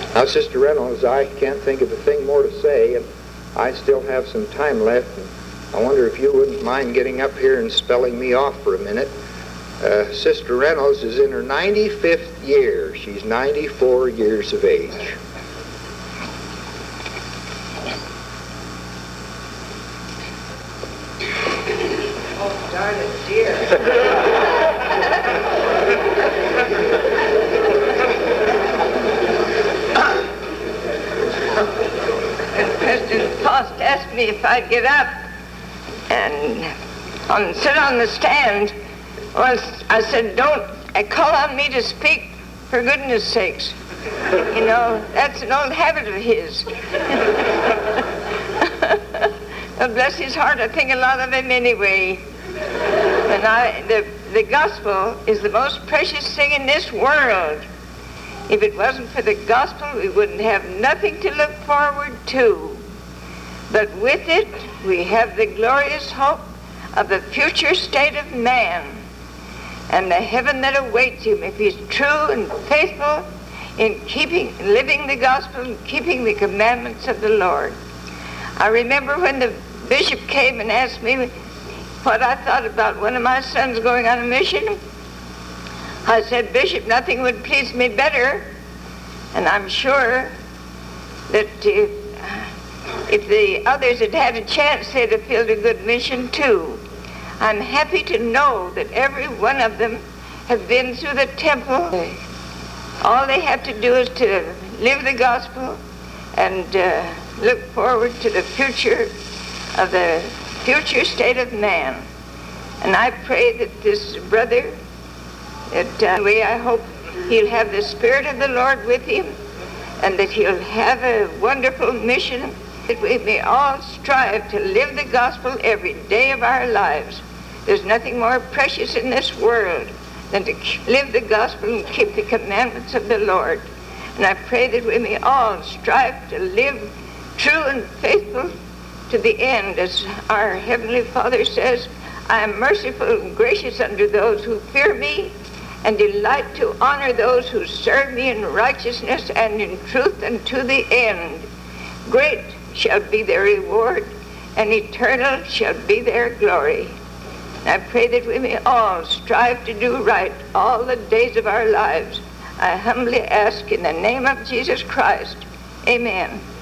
Now, Sister Reynolds, I can't think of a thing more to say, and I still have some time left. And I wonder if you wouldn't mind getting up here and spelling me off for a minute. Sister Reynolds is in her 95th year. She's 94 years of age. Oh, darling dear. And President Faust asked me if I'd get up and sit on the stand. Well, I said, don't call on me to speak, for goodness sakes. You know, that's an old habit of his. Well, bless his heart, I think a lot of him anyway. And the gospel is the most precious thing in this world. If it wasn't for the gospel, we wouldn't have nothing to look forward to. But with it, we have the glorious hope of the future state of man and the heaven that awaits him if he's true and faithful in living the gospel and keeping the commandments of the Lord. I remember when the bishop came and asked me what I thought about one of my sons going on a mission. I said, Bishop, nothing would please me better, and I'm sure that if the others had had a chance, they'd have filled a good mission too. I'm happy to know that every one of them have been through the temple. All they have to do is to live the gospel and look forward to the future of the future state of man. And I pray that this brother, I hope he'll have the Spirit of the Lord with him and that he'll have a wonderful mission, that we may all strive to live the gospel every day of our lives. There's nothing more precious in this world than to live the gospel and keep the commandments of the Lord. And I pray that we may all strive to live true and faithful to the end. As our Heavenly Father says, I am merciful and gracious unto those who fear me, and delight to honor those who serve me in righteousness and in truth unto the end. Great shall be their reward, and eternal shall be their glory. I pray that we may all strive to do right all the days of our lives. I humbly ask in the name of Jesus Christ. Amen.